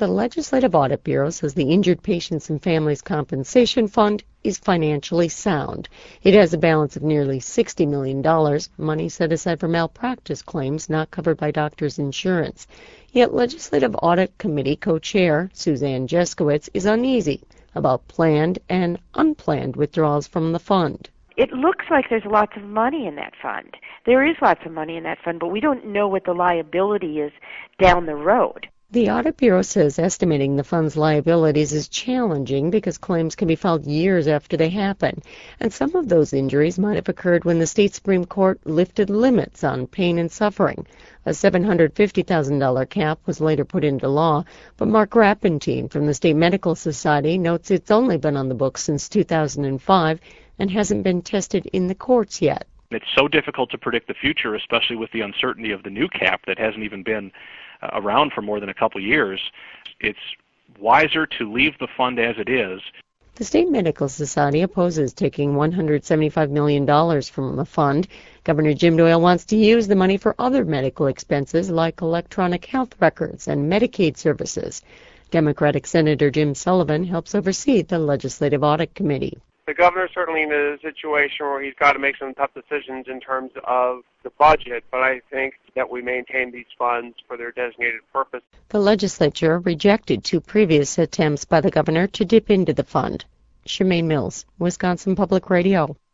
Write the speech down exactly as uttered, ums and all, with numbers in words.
The Legislative Audit Bureau says the Injured Patients and Families Compensation Fund is financially sound. It has a balance of nearly sixty million dollars, money set aside for malpractice claims not covered by doctors' insurance. Yet Legislative Audit Committee co-chair Suzanne Jeskowitz is uneasy about planned and unplanned withdrawals from the fund. It looks like there's lots of money in that fund. There is lots of money in that fund, but we don't know what the liability is down the road. The Audit Bureau says estimating the fund's liabilities is challenging because claims can be filed years after they happen, and some of those injuries might have occurred when the state Supreme Court lifted limits on pain and suffering. A seven hundred fifty thousand dollars cap was later put into law, but Mark Rappentine from the State Medical Society notes it's only been on the books since two thousand five and hasn't been tested in the courts yet. It's so difficult to predict the future, especially with the uncertainty of the new cap that hasn't even been uh, around for more than a couple years. It's wiser to leave the fund as it is. The State Medical Society opposes taking one hundred seventy-five million dollars from the fund. Governor Jim Doyle wants to use the money for other medical expenses like electronic health records and Medicaid services. Democratic Senator Jim Sullivan helps oversee the Legislative Audit Committee. The governor's certainly in a situation where he's got to make some tough decisions in terms of the budget, but I think that we maintain these funds for their designated purpose. The legislature rejected two previous attempts by the governor to dip into the fund. Shemaine Mills, Wisconsin Public Radio.